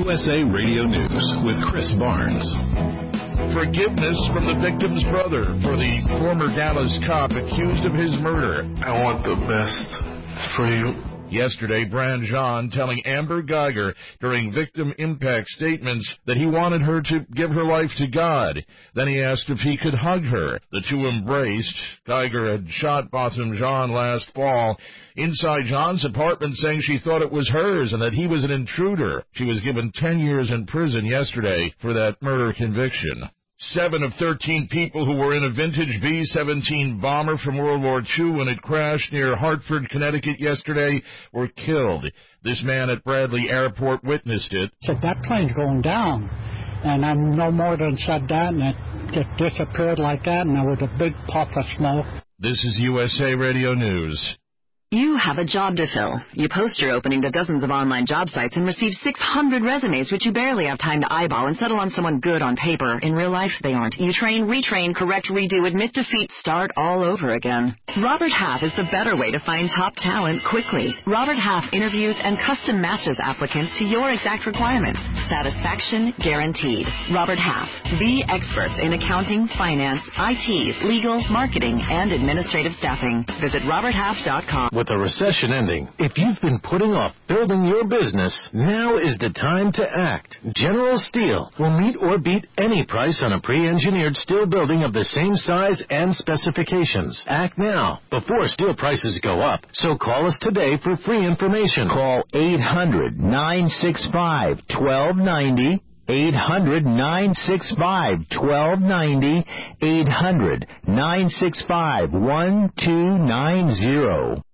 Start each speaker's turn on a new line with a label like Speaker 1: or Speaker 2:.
Speaker 1: USA Radio News with Chris Barnes.
Speaker 2: Forgiveness from the victim's brother for the former Dallas cop accused of his murder.
Speaker 3: I want the best for you.
Speaker 2: Yesterday, Bran Jean telling Amber Geiger during victim impact statements that he wanted her to give her life to God. Then he asked if he could hug her. The two embraced. Geiger had shot Botham Jean last fall inside Jean's apartment, saying she thought it was hers and that he was an intruder. She was given 10 years in prison yesterday for that murder conviction. 7 of 13 people who were in a vintage B-17 bomber from World War II when it crashed near Hartford, Connecticut yesterday were killed. This man at Bradley Airport witnessed it.
Speaker 4: Said, that plane's going down. And I no more than said that, and it just disappeared like that, and there was a big puff of smoke.
Speaker 2: This is USA Radio News.
Speaker 5: You have a job to fill. You post your opening to dozens of online job sites and receive 600 resumes, which you barely have time to eyeball and settle on someone good on paper. In real life, they aren't. You train, retrain, correct, redo, admit defeat, start all over again. Robert Half is the better way to find top talent quickly. Robert Half interviews and custom matches applicants to your exact requirements. Satisfaction guaranteed. Robert Half, the experts in accounting, finance, IT, legal, marketing, and administrative staffing. Visit roberthalf.com.
Speaker 6: With the recession ending, if you've been putting off building your business, now is the time to act. General Steel will meet or beat any price on a pre-engineered steel building of the same size and specifications. Act now, before steel prices go up. So call us today for free information.
Speaker 7: Call 800-965-1290. 800-965-1290. 800-965-1290.